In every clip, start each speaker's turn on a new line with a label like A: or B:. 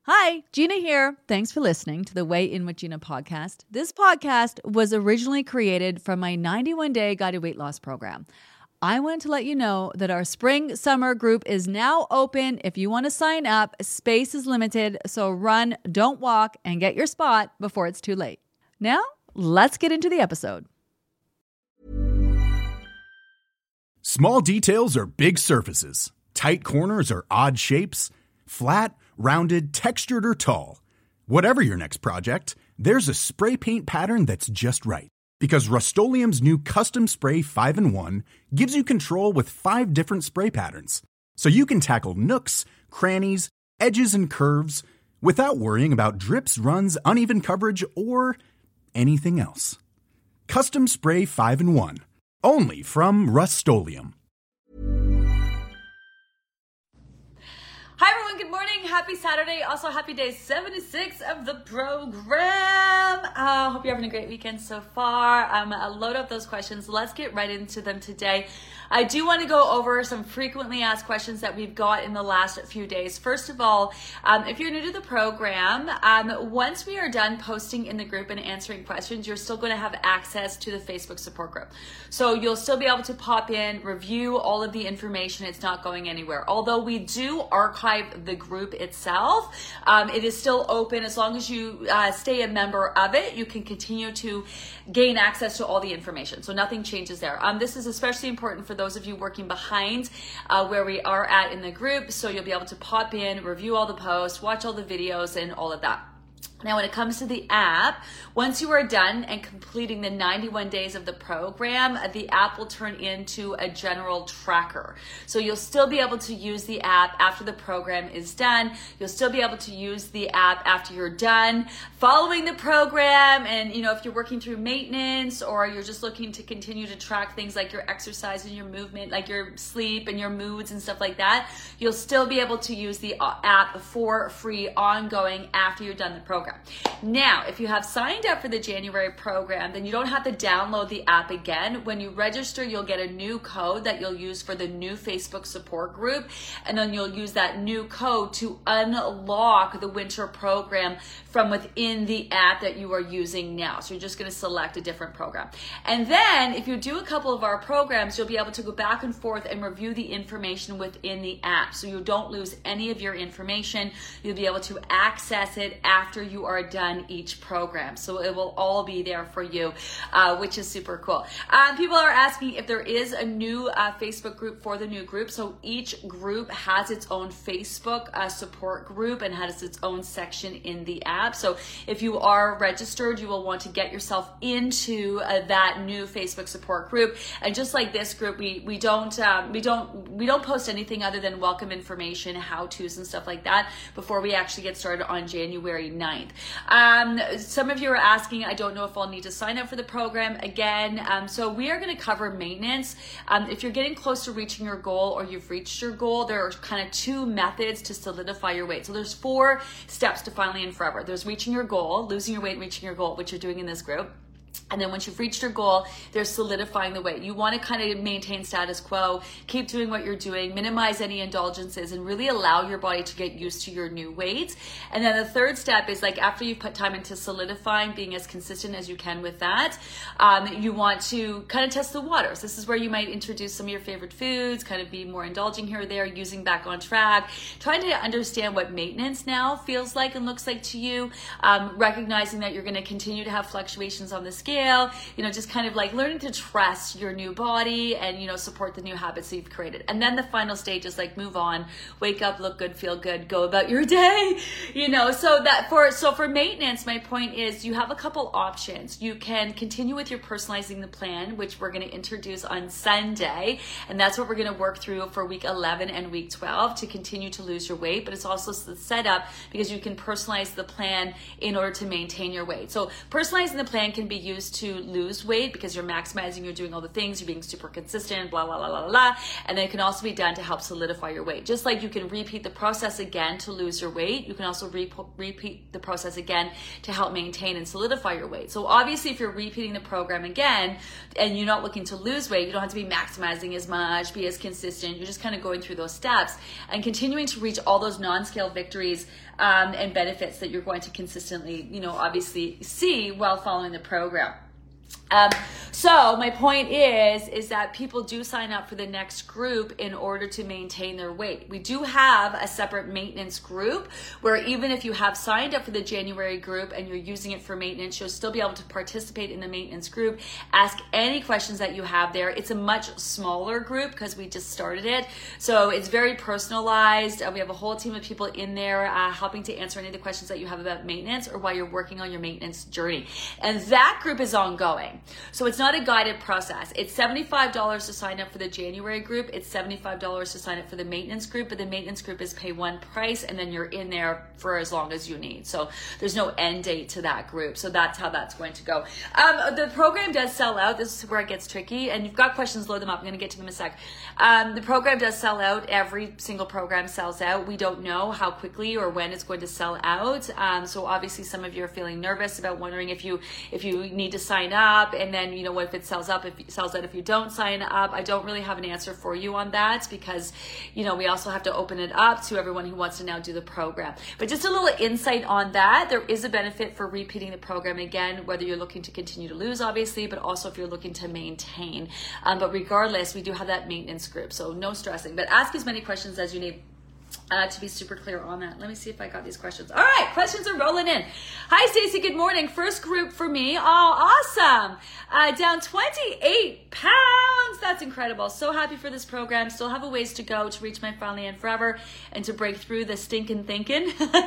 A: Hi, Gina here. Thanks for listening to the Way In with Gina podcast. This podcast was originally created from my 91-day guided weight loss program. I want to let you know that our spring summer group is now open. If you want to sign up, space is limited, so run, don't walk, and get your spot before it's too late. Now, let's get into the episode.
B: Small details are big surfaces. Tight corners are odd shapes. Flat, rounded, textured, or tall. Whatever your next project, there's a spray paint pattern that's just right. Because Rust-Oleum's new Custom Spray 5-in-1 gives you control with 5 different spray patterns. So you can tackle nooks, crannies, edges, and curves without worrying about drips, runs, uneven coverage, or anything else. Custom Spray 5-in-1. Only from Rust-Oleum.
A: Hi everyone, good morning. Happy Saturday. Also happy day 76 of the program. Hope you're having a great weekend so far. A load up those questions. Let's get right into them today. I do want to go over some frequently asked questions that we've got in the last few days. First of all, if you're new to the program, once we are done posting in the group and answering questions, you're still going to have access to the Facebook support group. So you'll still be able to pop in, review all of the information. It's not going anywhere. Although we do archive the group itself, it is still open. As long as you stay a member of it, you can continue to gain access to all the information. So nothing changes there. This is especially important for those of you working behind where we are at in the group. So you'll be able to pop in, review all the posts, watch all the videos, and all of that. Now, when it comes to the app, once you are done and completing the 91 days of the program, the app will turn into a general tracker. So you'll still be able to use the app after the program is done. You'll still be able to use the app after you're done following the program. And, if you're working through maintenance or you're just looking to continue to track things like your exercise and your movement, like your sleep and your moods and stuff like that, you'll still be able to use the app for free ongoing after you're done the program. Now, if you have signed up for the January program, then you don't have to download the app again. When you register, you'll get a new code that you'll use for the new Facebook support group, and then you'll use that new code to unlock the winter program from within the app that you are using now. So you're just going to select a different program. And then if you do a couple of our programs, you'll be able to go back and forth and review the information within the app. So you don't lose any of your information. You'll be able to access it after you are done each program. So it will all be there for you, which is super cool. People are asking if there is a new Facebook group for the new group. So each group has its own Facebook support group and has its own section in the app. So if you are registered, you will want to get yourself into that new Facebook support group. And just like this group, we don't post anything other than welcome information, how-tos and stuff like that before we actually get started on January 9th. Some of you are asking, I don't know if I'll need to sign up for the program again. So we are going to cover maintenance. If you're getting close to reaching your goal or you've reached your goal, there are kind of 2 methods to solidify your weight. So there's 4 steps to finally and forever. There's reaching your goal, losing your weight, and reaching your goal, which you're doing in this group. And then once you've reached your goal, there's solidifying the weight. You want to kind of maintain status quo, keep doing what you're doing, minimize any indulgences, and really allow your body to get used to your new weight. And then the third step is like after you've put time into solidifying, being as consistent as you can with that, you want to kind of test the waters. This is where you might introduce some of your favorite foods, kind of be more indulging here or there, using back on track, trying to understand what maintenance now feels like and looks like to you, recognizing that you're going to continue to have fluctuations on the scale, just kind of like learning to trust your new body and, support the new habits that you've created. And then the final stage is like move on, wake up, look good, feel good, go about your day, so for maintenance, my point is you have a couple options. You can continue with your personalizing the plan, which we're going to introduce on Sunday. And that's what we're going to work through for week 11 and week 12 to continue to lose your weight. But it's also set up because you can personalize the plan in order to maintain your weight. So personalizing the plan can be used to lose weight because you're maximizing, you're doing all the things, you're being super consistent, blah, blah, blah, blah, blah. And then it can also be done to help solidify your weight. Just like you can repeat the process again to lose your weight, you can also repeat the process again to help maintain and solidify your weight. So obviously if you're repeating the program again and you're not looking to lose weight, you don't have to be maximizing as much, be as consistent. You're just kind of going through those steps and continuing to reach all those non-scale victories and benefits that you're going to consistently, obviously see while following the program. So my point is that people do sign up for the next group in order to maintain their weight. We do have a separate maintenance group where even if you have signed up for the January group and you're using it for maintenance, you'll still be able to participate in the maintenance group, ask any questions that you have there. It's a much smaller group because we just started it. So it's very personalized. We have a whole team of people in there helping to answer any of the questions that you have about maintenance or while you're working on your maintenance journey. And that group is ongoing. So it's not a guided process. It's $75 to sign up for the January group. It's $75 to sign up for the maintenance group, but the maintenance group is pay one price and then you're in there for as long as you need. So there's no end date to that group. So that's how that's going to go. The program does sell out. This is where it gets tricky. And you've got questions, load them up. I'm going to get to them in a sec. The program does sell out. Every single program sells out. We don't know how quickly or when it's going to sell out. So obviously some of you are feeling nervous about wondering if you need to sign up, and then what if it sells out if you don't sign up. I don't really have an answer for you on that because we also have to open it up to everyone who wants to now do the program. But just a little insight on that, there is a benefit for repeating the program again, whether you're looking to continue to lose obviously, but also if you're looking to maintain. But regardless, we do have that maintenance group, so no stressing, but ask as many questions as you need to be super clear on that. Let me see if I got these questions. All right, questions are rolling in. Hi, Stacey. Good morning. First group for me. Oh, awesome. Down 28 pounds. That's incredible. So happy for this program. Still have a ways to go to reach my finally and forever and to break through the stinking thinking.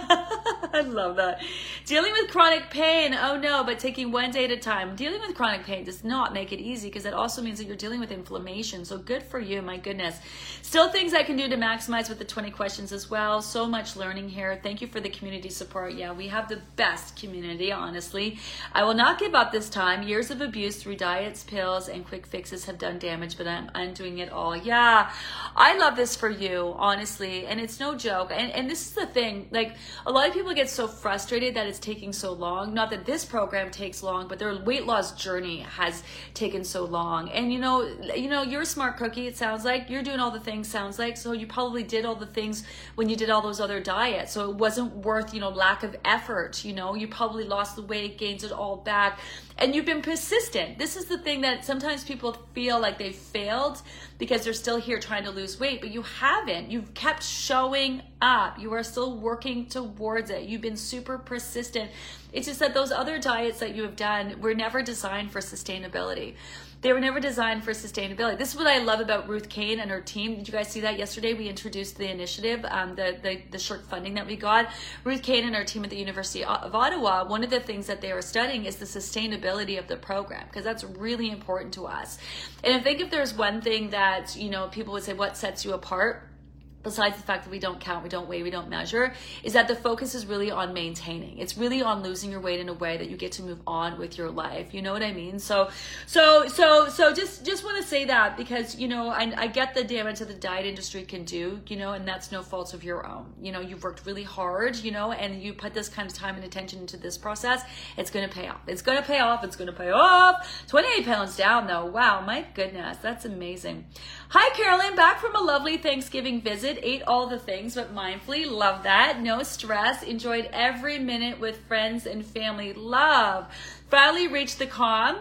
A: I love that. Dealing with chronic pain. Oh no, but taking one day at a time. Dealing with chronic pain does not make it easy because it also means that you're dealing with inflammation. So good for you. My goodness. Still things I can do to maximize with the 20 questions as well. So much learning here. Thank you for the community support. Yeah, we have the best community, honestly. I will not give up this time. Years of abuse through diets, pills, and quick fixes have done damage, but I'm undoing it all. Yeah, I love this for you, honestly, and it's no joke. And this is the thing, like a lot of people get so frustrated that it's taking so long. Not that this program takes long, but their weight loss journey has taken so long. And you're a smart cookie, it sounds like. You're doing all the things, sounds like. So you probably did all the things when you did all those other diets. So it wasn't worth, lack of effort. You probably lost the weight, gained it all back, and you've been persistent. This is the thing that sometimes people feel like they failed because they're still here trying to lose weight, but you haven't. You've kept showing up. You are still working towards it. You've been super persistent. It's just that those other diets that you have done were never designed for sustainability. They were never designed for sustainability. This is what I love about Ruth Kane and her team. Did you guys see that yesterday? We introduced the initiative, the short funding that we got. Ruth Kane and her team at the University of Ottawa, one of the things that they were studying is the sustainability of the program, because that's really important to us. And I think if there's one thing that, people would say, what sets you apart? Besides the fact that we don't count, we don't weigh, we don't measure, is that the focus is really on maintaining. It's really on losing your weight in a way that you get to move on with your life. You know what I mean? So just want to say that because, I get the damage that the diet industry can do, and that's no fault of your own. You've worked really hard, and you put this kind of time and attention into this process. It's going to pay off. It's going to pay off. It's going to pay off. 28 pounds down though. Wow. My goodness. That's amazing. Hi, Carolyn, back from a lovely Thanksgiving visit. Ate all the things, but mindfully. Love that. No stress. Enjoyed every minute with friends and family. Love. Finally reached the calm.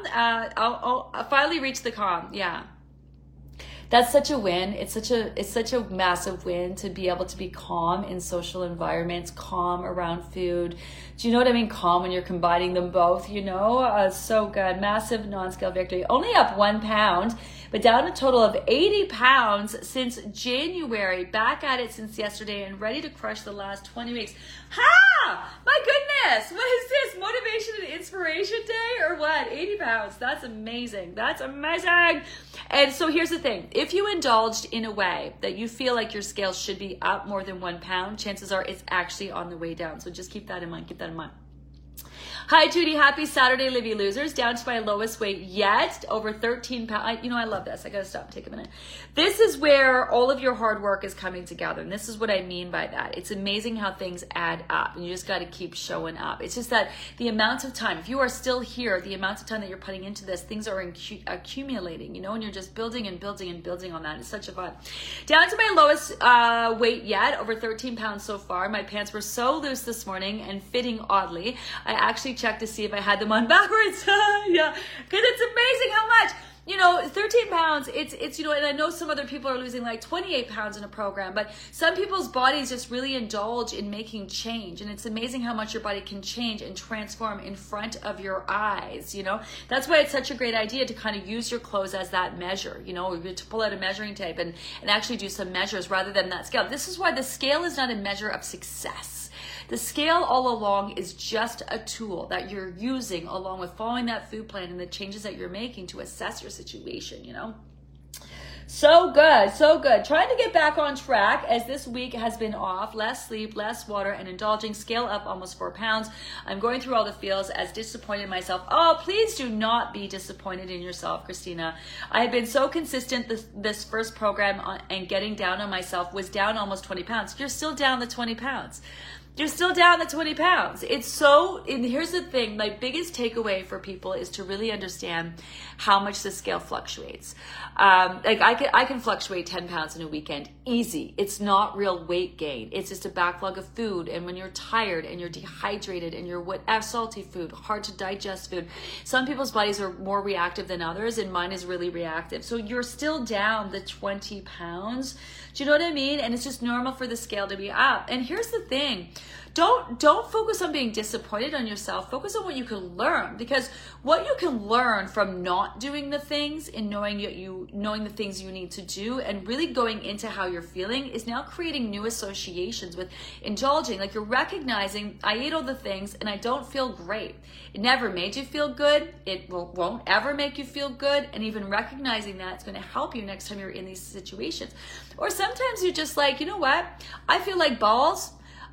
A: Finally reached the calm. Yeah. That's such a win. It's such a massive win to be able to be calm in social environments, calm around food. Do you know what I mean? Calm when you're combining them both, so good. Massive non-scale victory. Only up 1 pound, but down a total of 80 pounds since January. Back at it since yesterday and ready to crush the last 20 weeks. Ha! My goodness! What is this? Motivation and inspiration day or what? 80 pounds. That's amazing. That's amazing. And so here's the thing. If you indulged in a way that you feel like your scales should be up more than 1 pound, chances are it's actually on the way down. So just keep that in mind. Keep that in mind. Hi, Judy. Happy Saturday, Livy Losers. Down to my lowest weight yet, over 13 pounds. I love this. I got to stop and take a minute. This is where all of your hard work is coming together. And this is what I mean by that. It's amazing how things add up, and you just got to keep showing up. It's just that the amount of time, if you are still here, the amount of time that you're putting into this, things are accumulating, and you're just building and building and building on that. It's such a fun. Down to my lowest weight yet, over 13 pounds so far. My pants were so loose this morning and fitting oddly. I actually checked to see if I had them on backwards. Yeah, because it's amazing how much. 13 pounds, it's and I know some other people are losing like 28 pounds in a program, but some people's bodies just really indulge in making change. And it's amazing how much your body can change and transform in front of your eyes, That's why it's such a great idea to kind of use your clothes as that measure, to pull out a measuring tape and actually do some measures rather than that scale. This is why the scale is not a measure of success. The scale all along is just a tool that you're using along with following that food plan and the changes that you're making to assess your situation, So good, so good. Trying to get back on track as this week has been off. Less sleep, less water, and indulging. Scale up almost 4 pounds. I'm going through all the feels as disappointed in myself. Oh, please do not be disappointed in yourself, Christina. I have been so consistent this first program and getting down on myself was down almost 20 pounds. You're still down the 20 pounds. You're still down the 20 pounds. And here's the thing, my biggest takeaway for people is to really understand how much the scale fluctuates. I can fluctuate 10 pounds in a weekend, easy. It's not real weight gain. It's just a backlog of food. And when you're tired and you're dehydrated and you're salty food, hard to digest food, some people's bodies are more reactive than others, and mine is really reactive. So you're still down the 20 pounds. Do you know what I mean? And it's just normal for the scale to be up. And here's the thing. Don't focus on being disappointed on yourself. Focus on what you can learn, because what you can learn from not doing the things and knowing the things you need to do and really going into how you're feeling is now creating new associations with indulging. Like, you're recognizing, I ate all the things and I don't feel great. It never made you feel good. It won't ever make you feel good. And even recognizing that, it's going to help you next time you're in these situations. Or sometimes you're just like, you know what? I feel like balls,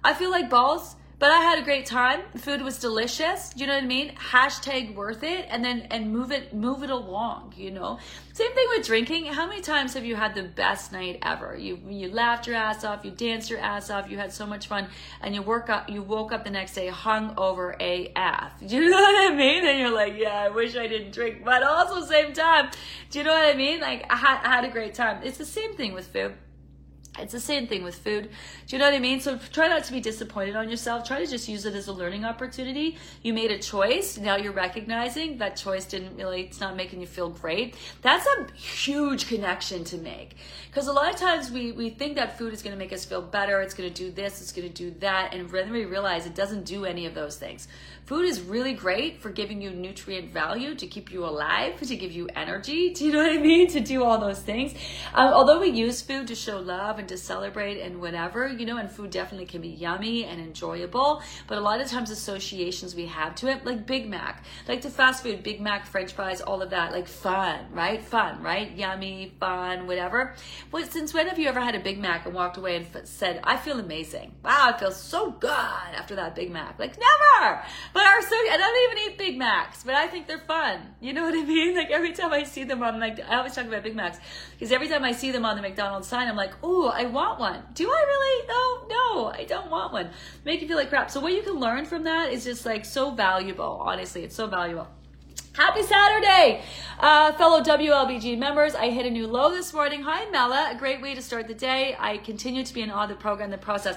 A: but I had a great time. The food was delicious. Do you know what I mean? # worth it, and move it along, Same thing with drinking. How many times have you had the best night ever? You laughed your ass off, you danced your ass off, you had so much fun, and you woke up the next day hungover AF. Do you know what I mean? And you're like, yeah, I wish I didn't drink, but also same time. Do you know what I mean? Like, I had a great time. It's the same thing with food. It's the same thing with food. Do you know what I mean? So try not to be disappointed on yourself. Try to just use it as a learning opportunity. You made a choice. Now you're recognizing that choice it's not making you feel great. That's a huge connection to make. Because a lot of times we think that food is going to make us feel better. It's going to do this. It's going to do that. And then we realize it doesn't do any of those things. Food is really great for giving you nutrient value, to keep you alive, to give you energy. Do you know what I mean? To do all those things. Although we use food to show love and to celebrate and whatever, and food definitely can be yummy and enjoyable, but a lot of times associations we have to it, like Big Mac, like to fast food, Big Mac, French fries, all of that, like fun, right? Yummy, fun, whatever. Well, since when have you ever had a Big Mac and walked away and said, I feel amazing. Wow, I feel so good after that Big Mac. Like, never. But I don't even eat Big Macs, but I think they're fun. You know what I mean? Like, every time I see them, I always talk about Big Macs, because every time I see them on the McDonald's sign, I'm like, ooh, I want one. Do I really? No, I don't want one. Make you feel like crap. So what you can learn from that is just like so valuable. Honestly, it's so valuable. Happy Saturday, fellow WLBG members. I hit a new low this morning. Hi, Mela. A great way to start the day. I continue to be in awe of the program, the process.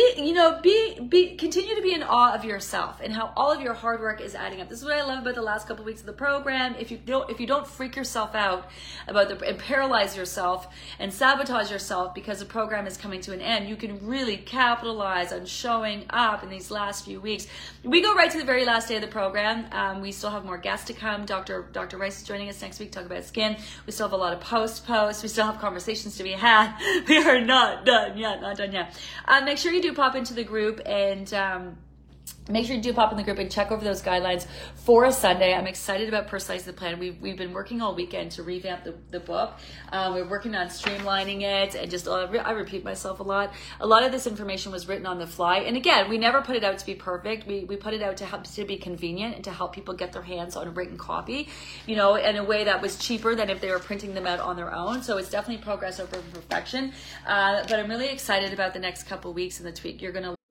A: Continue to be in awe of yourself and how all of your hard work is adding up. This is what I love about the last couple of weeks of the program. If you don't freak yourself out and paralyze yourself and sabotage yourself because the program is coming to an end, you can really capitalize on showing up in these last few weeks. We go right to the very last day of the program. We still have more guests to come. Dr. Rice is joining us next week to talk about skin. We still have a lot of posts. We still have conversations to be had. We are not done yet. Make sure you do pop into the group and make sure you do pop in the group and check over those guidelines for a Sunday. I'm excited about Personalize the Plan. We've been working all weekend to revamp the book. We're working on streamlining it, and just I repeat myself a lot. A lot of this information was written on the fly. And again, we never put it out to be perfect. We put it out to be convenient and to help people get their hands on a written copy, in a way that was cheaper than if they were printing them out on their own. So it's definitely progress over perfection. But I'm really excited about the next couple of weeks and the tweak. You're going to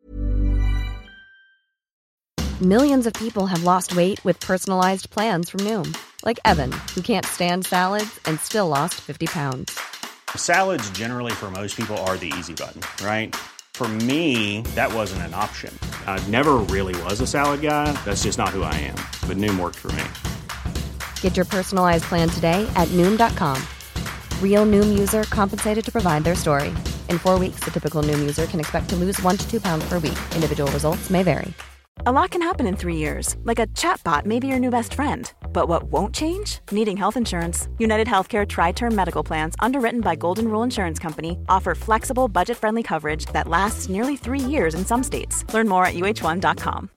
C: Millions of people have lost weight with personalized plans from Noom. Like Evan, who can't stand salads and still lost 50 pounds.
D: Salads generally for most people are the easy button, right? For me, that wasn't an option. I never really was a salad guy. That's just not who I am. But Noom worked for me.
C: Get your personalized plan today at Noom.com. Real Noom user compensated to provide their story. In 4 weeks, the typical Noom user can expect to lose 1 to 2 pounds per week. Individual results may vary.
E: A lot can happen in 3 years, like a chatbot may be your new best friend. But what won't change? Needing health insurance. United Healthcare Tri-Term Medical Plans, underwritten by Golden Rule Insurance Company, offer flexible, budget-friendly coverage that lasts nearly 3 years in some states. Learn more at uh1.com.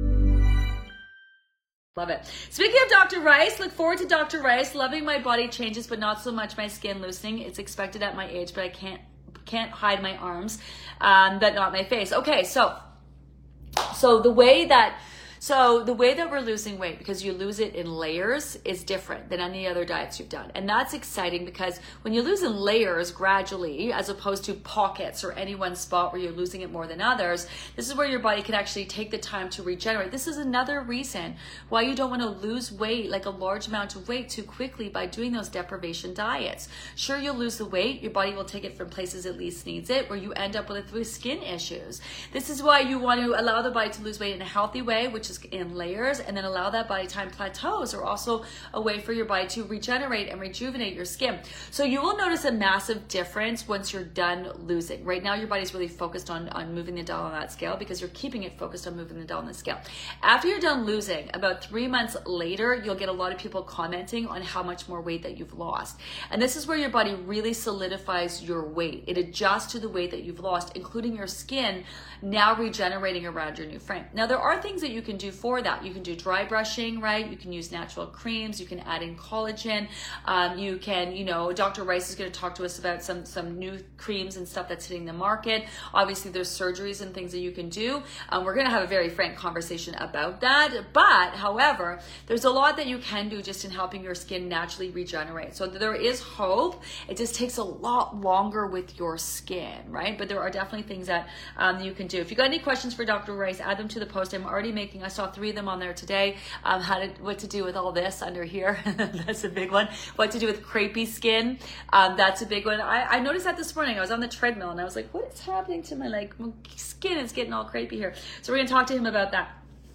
A: Love it. Speaking of Dr. Rice, look forward to Dr. Rice. Loving my body changes, but not so much my skin loosening. It's expected at my age, but I can't hide my arms, but not my face. Okay, So the way that we're losing weight, because you lose it in layers, is different than any other diets you've done. And that's exciting, because when you lose in layers gradually, as opposed to pockets or any one spot where you're losing it more than others, this is where your body can actually take the time to regenerate. This is another reason why you don't want to lose weight, like a large amount of weight, too quickly by doing those deprivation diets. Sure, you'll lose the weight. Your body will take it from places it least needs it, where you end up with skin issues. This is why you want to allow the body to lose weight in a healthy way, which is in layers, and then allow that body time plateaus are also a way for your body to regenerate and rejuvenate your skin. So you will notice a massive difference once you're done losing. Right now, your body's really focused on moving the dial on that scale, because you're keeping it focused on moving the dial on the scale. After you're done losing, about 3 months later, you'll get a lot of people commenting on how much more weight that you've lost. And this is where your body really solidifies your weight. It adjusts to the weight that you've lost, including your skin now regenerating around your new frame. Now, there are things that you can do for that. You can do dry brushing, right? You can use natural creams. You can add in collagen. You can, Dr. Rice is going to talk to us about some new creams and stuff that's hitting the market. Obviously, there's surgeries and things that you can do. We're going to have a very frank conversation about that. But, however, there's a lot that you can do just in helping your skin naturally regenerate. So there is hope. It just takes a lot longer with your skin, right? But there are definitely things that you can do. If you got any questions for Dr. Rice, add them to the post. I saw 3 of them on there today. What to do with all this under here. That's a big one. What to do with crepey skin. That's a big one. I noticed that this morning. I was on the treadmill and I was like, what is happening to my skin? Is getting all crepey here. So we're going to talk to him about that.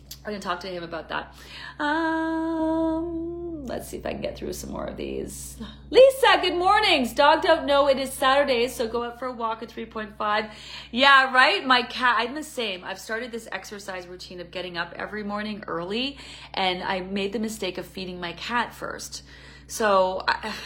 A: Let's see if I can get through some more of these. Lisa, good mornings. Dog don't know it is Saturday, so go out for a walk at 3.5. Yeah, right? My cat, I'm the same. I've started this exercise routine of getting up every morning early, and I made the mistake of feeding my cat first. So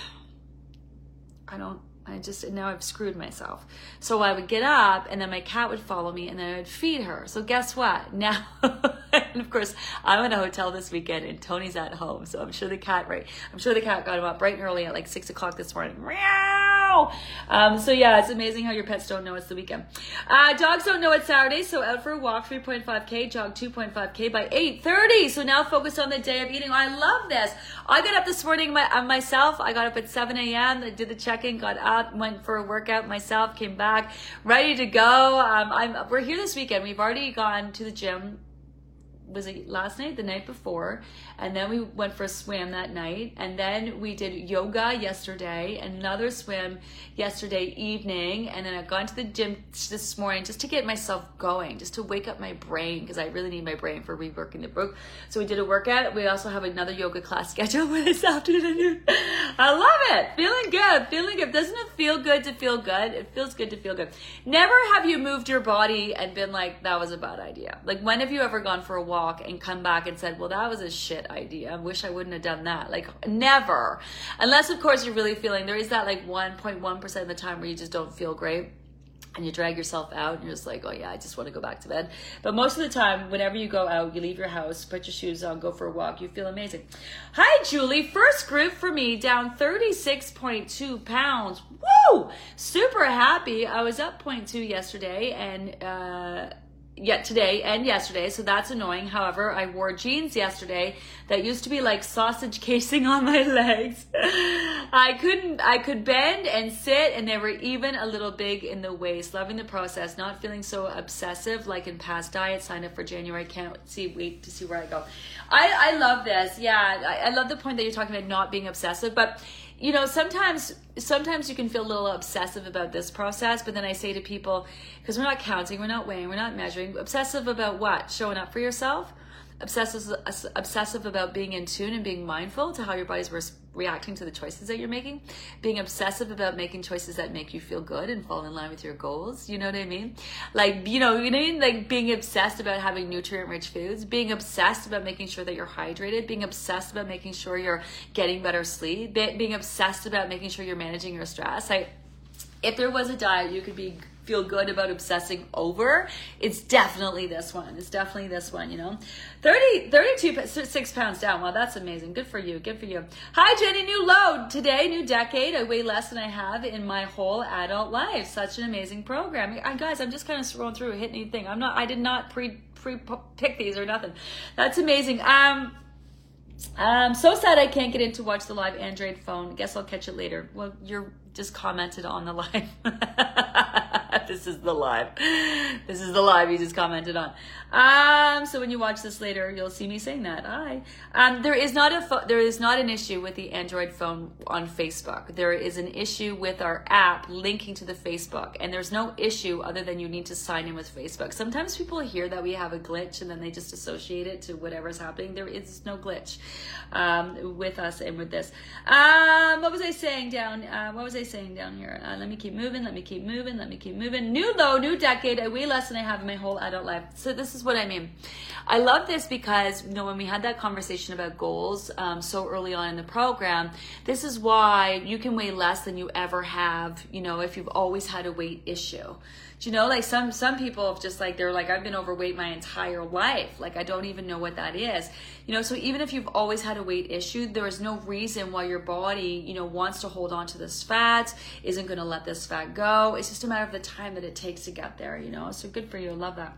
A: now I've screwed myself. So I would get up, and then my cat would follow me, and then I would feed her. So guess what? Now, and of course, I'm in a hotel this weekend, and Tony's at home. So I'm sure the cat got him up bright and early at like 6 o'clock this morning. Meow! So yeah, it's amazing how your pets don't know it's the weekend. Dogs don't know it's Saturday, so out for a walk, 3.5K, jog 2.5K by 8:30. So now focus on the day of eating. I love this. I got up this morning myself. I got up at 7 a.m. I did the check-in, got up, went for a workout myself, came back, ready to go. We're here this weekend. We've already gone to the gym. Was it last night, the night before, and then we went for a swim that night, and then we did yoga yesterday, another swim yesterday evening, and then I've gone to the gym this morning just to get myself going, just to wake up my brain, because I really need my brain for reworking the book. So we did a workout. We also have another yoga class scheduled for this afternoon. I love it. Feeling good. Doesn't it feel good to feel good? It feels good to feel good. Never have you moved your body and been like, that was a bad idea. Like, when have you ever gone for a walk and come back and said, well, that was a shit idea. I wish I wouldn't have done that. Like, never. Unless, of course, you're really feeling, there is that like 1.1% of the time where you just don't feel great. and you drag yourself out and you're just like, oh yeah, I just want to go back to bed. But most of the time, whenever you go out, you leave your house, put your shoes on, go for a walk, you feel amazing. Hi, Julie. First group for me, down 36.2 pounds. Woo! Super happy. I was up 0.2 yesterday and today and yesterday, so that's annoying. However, I wore jeans yesterday that used to be like sausage casing on my legs. I could bend and sit, and they were even a little big in the waist. Loving the process, not feeling so obsessive like in past diets. Signed up for January. Can't wait to see where I go. I love this. Yeah, I love the point that you're talking about not being obsessive, but you know, sometimes you can feel a little obsessive about this process, but then I say to people, because we're not counting, we're not weighing, we're not measuring, obsessive about what? Showing up for yourself? Obsessive about being in tune and being mindful to how your body's reacting to the choices that you're making. Being obsessive about making choices that make you feel good and fall in line with your goals. You know what I mean? Like, you know what I mean? Like being obsessed about having nutrient-rich foods. Being obsessed about making sure that you're hydrated. Being obsessed about making sure you're getting better sleep. Being obsessed about making sure you're managing your stress. If there was a diet you could feel good about obsessing over, it's definitely this one. It's definitely this one, you know. 6 pounds down. Wow, that's amazing. Good for you. Good for you. Hi, Jenny. New load. Today, new decade. I weigh less than I have in my whole adult life. Such an amazing program. Guys, I'm just kind of scrolling through, hit anything. I did not pre-pick these or nothing. That's amazing. I'm so sad I can't get in to watch the live Android phone. Guess I'll catch it later. Well, you're just commented on the live. This is the live. This is the live you just commented on. So when you watch this later, you'll see me saying that. There is not an issue with the Android phone on Facebook. There is an issue with our app linking to the Facebook, and there's no issue other than you need to sign in with Facebook. Sometimes people hear that we have a glitch and then they just associate it to whatever's happening. There is no glitch with us and with this. What was I saying down? Here? Let me keep moving. New low, new decade. I weigh less than I have in my whole adult life. So this is what I mean. I love this because, you know, when we had that conversation about goals so early on in the program, this is why you can weigh less than you ever have, you know, if you've always had a weight issue. Do you know, like some people have just like, they're like, I've been overweight my entire life. Like, I don't even know what that is. You know, so even if you've always had a weight issue, there is no reason why your body, you know, wants to hold on to this fat, isn't going to let this fat go. It's just a matter of the time that it takes to get there, you know. So good for you. I love that.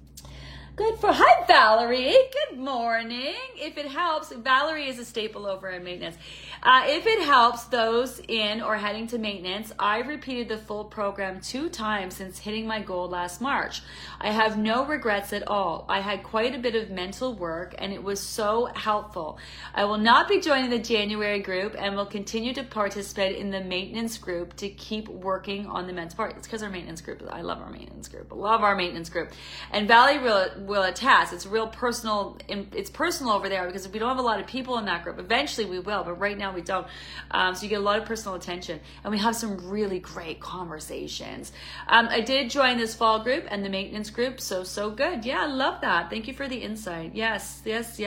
A: Hi, Valerie. Good morning. If it helps, Valerie is a staple over in maintenance. If it helps those in or heading to maintenance, I repeated the full program 2 times since hitting my goal last March. I have no regrets at all. I had quite a bit of mental work and it was so helpful. I will not be joining the January group and will continue to participate in the maintenance group to keep working on the mental part. It's because our maintenance group, I love our maintenance group. I love our maintenance group. And Valerie will attest. It's real personal. It's personal over there because we don't have a lot of people in that group. Eventually we will, but right now we don't. So you get a lot of personal attention and we have some really great conversations. I did join this fall group and the maintenance group. So good. Yeah, I love that. Thank you for the insight. Yes.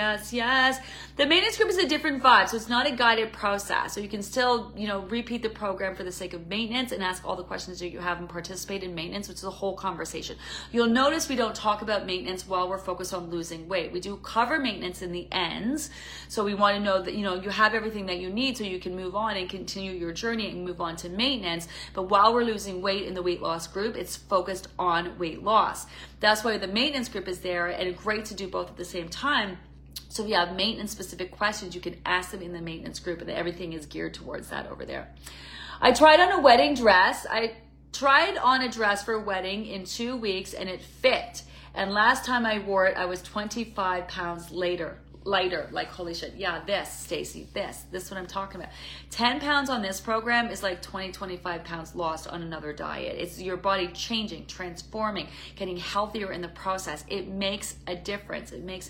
A: The maintenance group is a different vibe. So it's not a guided process. So you can still, you know, repeat the program for the sake of maintenance and ask all the questions that you have and participate in maintenance, which is a whole conversation. You'll notice we don't talk about maintenance while we're focused on losing weight. We do cover maintenance in the ends. So we want to know that, you know, you have everything that you need so you can move on and continue your journey and move on to maintenance. But while we're losing weight in the weight loss group, it's focused on weight loss. That's why the maintenance group is there, and it's great to do both at the same time. So if you have maintenance specific questions, you can ask them in the maintenance group, and everything is geared towards that over there. I tried on a wedding dress. I tried on a dress for a wedding in 2 weeks and it fit. And last time I wore it, I was 25 pounds lighter. Like, holy shit. Yeah, this, Stacy, this is what I'm talking about. 10 pounds on this program is like 25 pounds lost on another diet. It's your body changing, transforming, getting healthier in the process. It makes a difference.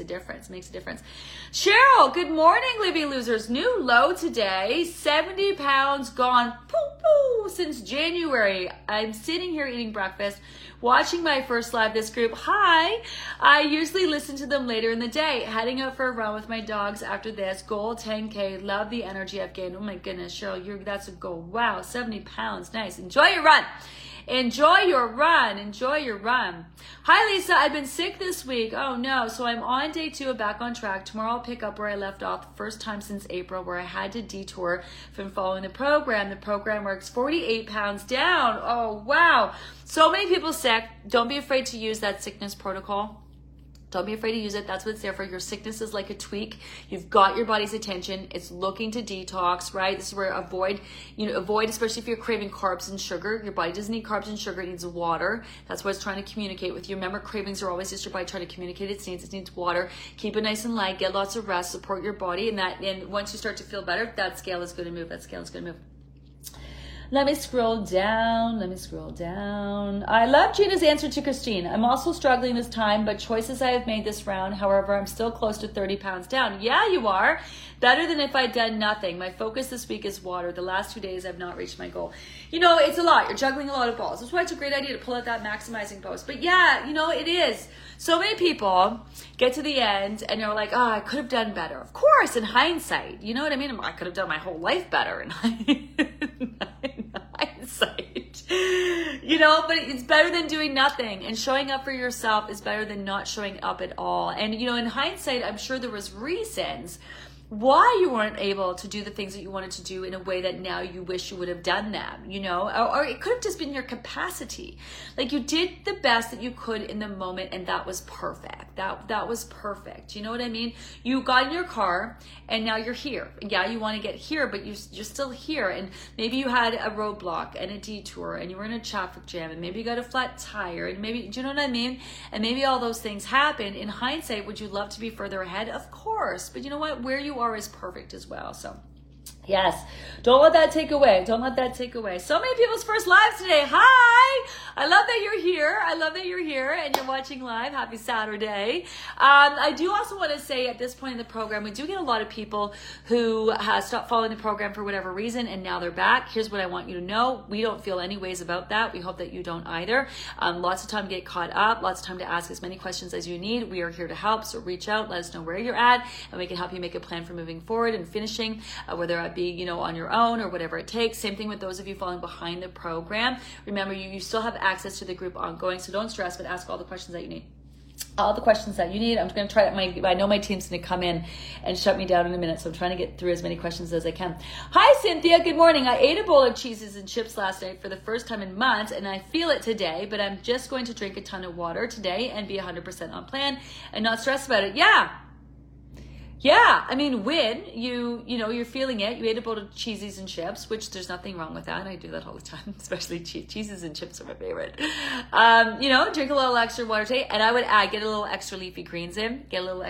A: Cheryl, good morning, Libby Losers. New low today, 70 pounds gone since January. I'm sitting here eating breakfast, watching my first live this group. Hi. I usually listen to them later in the day. Heading out for a run with my dogs after this. Goal 10K. Love the energy I've gained. Oh my goodness, Cheryl, that's a goal. Wow, 70 pounds. Nice. Enjoy your run. Enjoy your run. Enjoy your run. Hi, Lisa. I've been sick this week. Oh, no. So I'm on day 2 of Back on Track. Tomorrow I'll pick up where I left off the first time since April, where I had to detour from following the program. The program works 48 pounds down. Oh, wow. So many people sick. Don't be afraid to use that sickness protocol. Don't be afraid to use it. That's what it's there for. Your sickness is like a tweak. You've got your body's attention. It's looking to detox, right? This is where avoid, especially if you're craving carbs and sugar. Your body doesn't need carbs and sugar. It needs water. That's what it's trying to communicate with you. Remember, cravings are always just your body trying to communicate its needs. It needs water. Keep it nice and light. Get lots of rest. Support your body. And once you start to feel better, that scale is going to move. That scale is going to move. Let me scroll down. I love Gina's answer to Christine. I'm also struggling this time, but choices I have made this round. However, I'm still close to 30 pounds down. Yeah, you are. Better than if I'd done nothing. My focus this week is water. The last 2 days, I've not reached my goal. It's a lot. You're juggling a lot of balls. That's why it's a great idea to pull out that maximizing post. But yeah, it is. So many people get to the end and they're like, oh, I could have done better. Of course, in hindsight. You know what I mean? I could have done my whole life better in hindsight. But it's better than doing nothing. And showing up for yourself is better than not showing up at all. And, in hindsight, I'm sure there was reasons why you weren't able to do the things that you wanted to do in a way that now you wish you would have done them, or it could have just been your capacity. Like you did the best that you could in the moment, and that was perfect. That was perfect. You know what I mean? You got in your car and now you're here. Yeah, you want to get here, but you're still here. And maybe you had a roadblock and a detour and you were in a traffic jam and maybe you got a flat tire and maybe, do you know what I mean? And maybe all those things happen. In hindsight, would you love to be further ahead? Of course. But you know what? Where you are is perfect as well. So yes, don't let that take away. So many people's first lives today. Hi, I love that you're here and you're watching live. Happy Saturday. I do also want to say at this point in the program, we do get a lot of people who have stopped following the program for whatever reason and now they're back. Here's what I want you to know. We don't feel any ways about that. We hope that you don't either. Lots of time to get caught up, lots of time to ask as many questions as you need. We are here to help, so reach out, let us know where you're at, and we can help you make a plan for moving forward and finishing, whether it be on your own or whatever it takes. Same thing with those of you falling behind the program. Remember, you still have access to the group ongoing, so don't stress, but ask all the questions that you need. I'm going to try I know my team's going to come in and shut me down in a minute, so I'm trying to get through as many questions as I can. Hi, Cynthia. Good morning. I ate a bowl of cheeses and chips last night for the first time in months, and I feel it today, but I'm just going to drink a ton of water today and be 100% on plan and not stress about it. Yeah, I mean, when you're feeling it, you ate a bowl of cheesies and chips, which there's nothing wrong with that. And I do that all the time, especially cheeses and chips are my favorite. Drink a little extra water today, and I would get a little extra leafy greens in.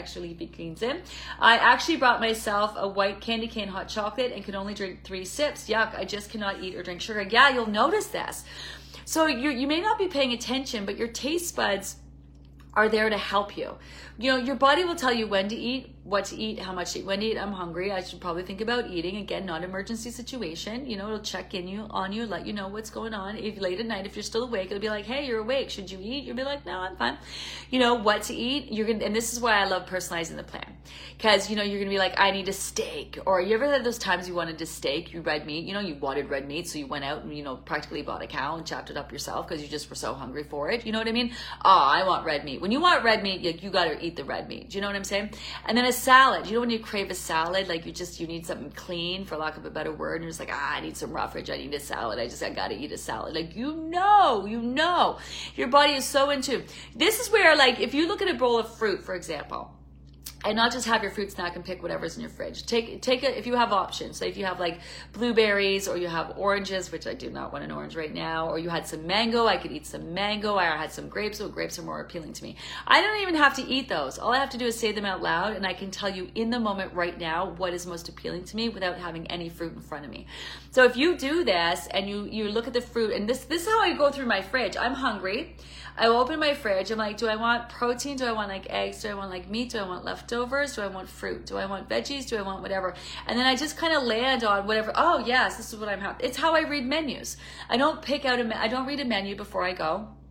A: I actually brought myself a white candy cane hot chocolate and could only drink 3 sips. Yuck, I just cannot eat or drink sugar. Yeah, you'll notice this. So you may not be paying attention, but your taste buds are there to help you. Your body will tell you when to eat, what to eat, how much to eat. When to eat, I'm hungry, I should probably think about eating. Again, not emergency situation. It'll check on you, let you know what's going on. If late at night, if you're still awake, it'll be like, hey, you're awake. Should you eat? You'll be like, no, I'm fine. What to eat. And this is why I love personalizing the plan. Because, you're going to be like, I need a steak. Or you ever had those times you wanted a steak, you red meat, you wanted red meat. So you went out and, practically bought a cow and chopped it up yourself because you just were so hungry for it. You know what I mean? I want red meat. When you want red meat, you got to eat the red meat. Do you know what I'm saying? And then a salad. When you crave a salad, like you need something clean, for lack of a better word, and you're just like, I need some roughage, I need a salad, I got to eat a salad. Like, your body is so into. This is where, like, if you look at a bowl of fruit, for example, and not just have your fruit snack and pick whatever's in your fridge. Take it if you have options. So if you have like blueberries or you have oranges, which I do not want an orange right now, or you had some mango, I could eat some mango. I had some grapes, so grapes are more appealing to me. I don't even have to eat those. All I have to do is say them out loud, and I can tell you in the moment right now what is most appealing to me without having any fruit in front of me. So if you do this and you look at the fruit, and this is how I go through my fridge. I'm hungry. I open my fridge. I'm like, do I want protein? Do I want like eggs? Do I want like meat? Do I want leftovers? Do I want fruit? Do I want veggies? Do I want whatever? And then I just kind of land on whatever. Oh yes, this is what I'm having. It's how I read menus. I don't read a menu before I go.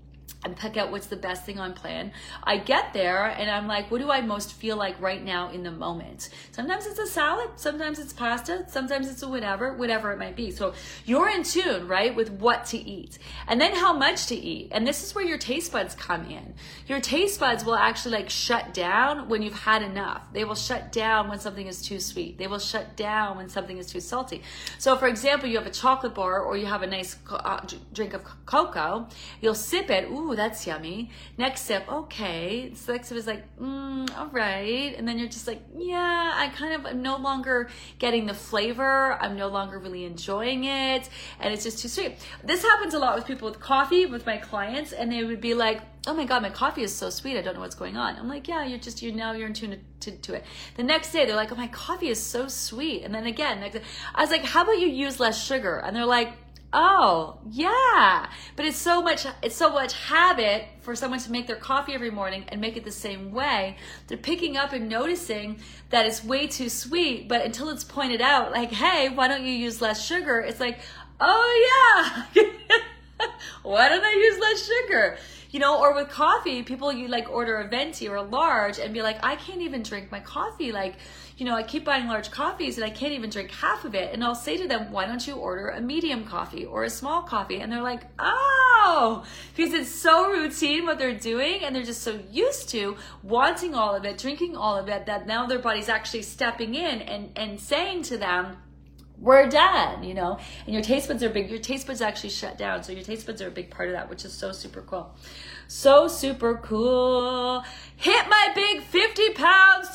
A: and pick out what's the best thing on plan. I get there and I'm like, what do I most feel like right now in the moment? Sometimes it's a salad, sometimes it's pasta, sometimes it's a whatever it might be. So you're in tune, right, with what to eat and then how much to eat. And this is where your taste buds come in. Your taste buds will actually like shut down when you've had enough. They will shut down when something is too sweet. They will shut down when something is too salty. So for example, you have a chocolate bar or you have a nice drink of cocoa, you'll sip it. Ooh, that's yummy. Next sip, okay. So next sip is like, all right. And then you're just like, yeah, I'm no longer getting the flavor. I'm no longer really enjoying it. And it's just too sweet. This happens a lot with people with coffee, with my clients, and they would be like, oh my God, my coffee is so sweet. I don't know what's going on. I'm like, yeah, you're in tune to it. The next day, they're like, oh, my coffee is so sweet. And then again, next day, I was like, how about you use less sugar? And they're like, oh, yeah. But it's so much habit for someone to make their coffee every morning and make it the same way. They're picking up and noticing that it's way too sweet, but until it's pointed out, like, hey, why don't you use less sugar? It's like, oh, yeah. Why don't I use less sugar? You know, or with coffee, people, you like order a venti or a large and be like, I can't even drink my coffee. Like, you know, I keep buying large coffees and I can't even drink half of it. And I'll say to them, why don't you order a medium coffee or a small coffee? And they're like, oh, because it's so routine what they're doing. And they're just so used to wanting all of it, drinking all of it, that now their body's actually stepping in and saying to them, we're done, you know, and your taste buds are big. Your taste buds actually shut down. So your taste buds are a big part of that, which is so super cool. So super cool. Hit my big 50 pounds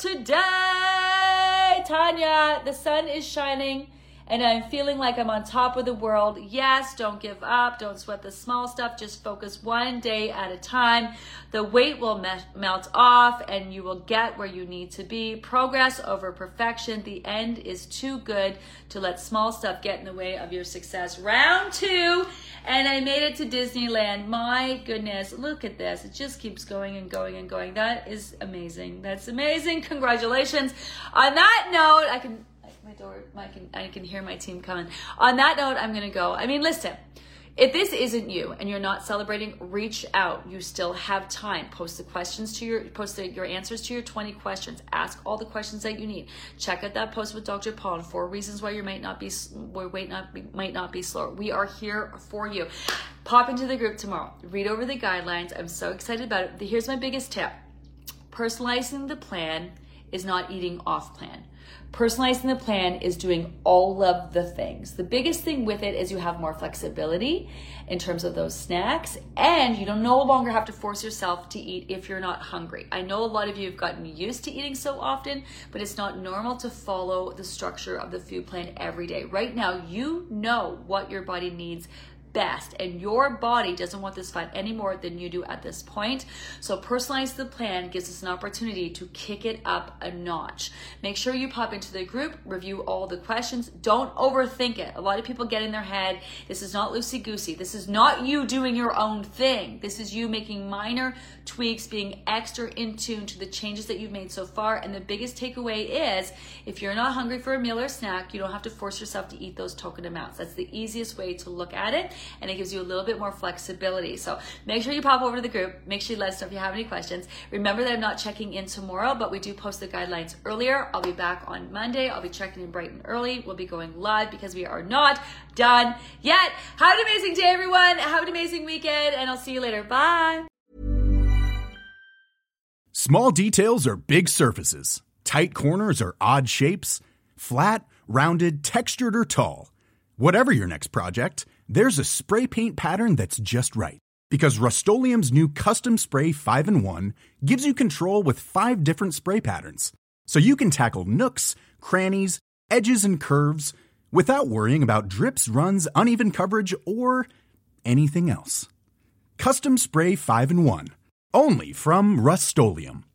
A: today. Tanya, the sun is shining and I'm feeling like I'm on top of the world. Yes, don't give up. Don't sweat the small stuff. Just focus one day at a time. The weight will melt off and you will get where you need to be. Progress over perfection. The end is too good to let small stuff get in the way of your success. Round 2, and I made it to Disneyland. My goodness, look at this. It just keeps going and going and going. That is amazing. That's amazing. Congratulations. On that note, I can hear my team coming. On that note, I'm going to go. I mean, listen, if this isn't you and you're not celebrating, reach out. You still have time. Post your answers to your 20 questions. Ask all the questions that you need. Check out that post with Dr. Paul on 4 reasons why you might not be slower. We are here for you. Pop into the group tomorrow. Read over the guidelines. I'm so excited about it. Here's my biggest tip. Personalizing the plan is not eating off plan. Personalizing the plan is doing all of the things. The biggest thing with it is you have more flexibility in terms of those snacks, and you don't no longer have to force yourself to eat if you're not hungry. I know a lot of you have gotten used to eating so often, but it's not normal to follow the structure of the food plan every day. Right now, you know what your body needs best, and your body doesn't want this fight any more than you do at this point. So personalize the plan gives us an opportunity to kick it up a notch. Make sure you pop into the group, review all the questions. Don't overthink it. A lot of people get in their head, this is not loosey-goosey. This is not you doing your own thing. This is you making minor tweaks, being extra in tune to the changes that you've made so far. And the biggest takeaway is, if you're not hungry for a meal or snack, you don't have to force yourself to eat those token amounts. That's the easiest way to look at it, and it gives you a little bit more flexibility. So make sure you pop over to the group. Make sure you let us know if you have any questions. Remember that I'm not checking in tomorrow, but we do post the guidelines earlier. I'll be back on Monday. I'll be checking in bright and early. We'll be going live because we are not done yet. Have an amazing day, everyone. Have an amazing weekend, and I'll see you later. Bye.
B: Small details are big surfaces. Tight corners are odd shapes. Flat, rounded, textured, or tall. Whatever your next project, there's a spray paint pattern that's just right. Because Rust-Oleum's new Custom Spray 5-in-1 gives you control with 5 different spray patterns. So you can tackle nooks, crannies, edges, and curves without worrying about drips, runs, uneven coverage, or anything else. Custom Spray 5-in-1. Only from Rust-Oleum.